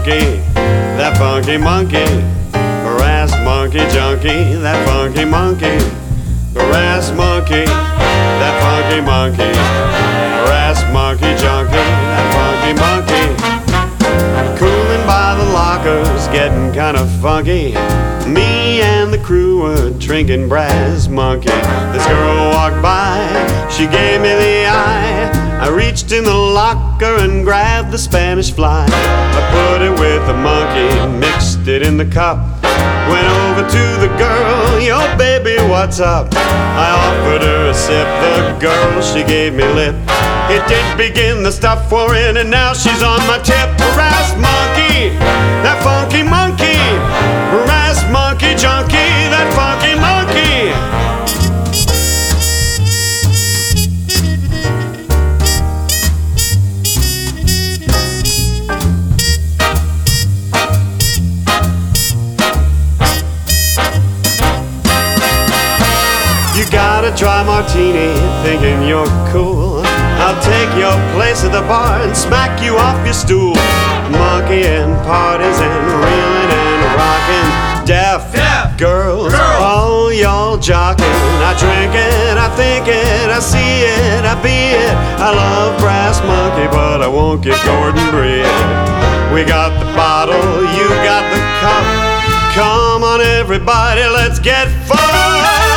monkey, that funky monkey, brass monkey junkie, that funky monkey, brass monkey, that funky monkey, brass monkey junkie, that funky monkey. Cooling by the lockers, getting kind of funky. Me and the crew were drinking brass monkey. This girl walked by, she gave me the eye. I reached in the locker and grabbed the Spanish fly. I put it with the monkey, mixed it in the cup. Went over to the girl, yo baby, what's up? I offered her a sip, the girl, she gave me lip. It did begin, the stuff wore in, and now she's on my tip. Brass monkey, that funky monkey, brass monkey junkie, that funky monkey. You gotta try martini, thinking you're cool. I'll take your place at the bar and smack you off your stool. Monkeying, parties and reeling and rocking. Deaf girls, all y'all jocking. I drink it, I think it, I see it, I be it. I love brass monkey, but I won't get Gordon Breed. We got the bottle, you got the cup. Come on everybody, let's get fucked.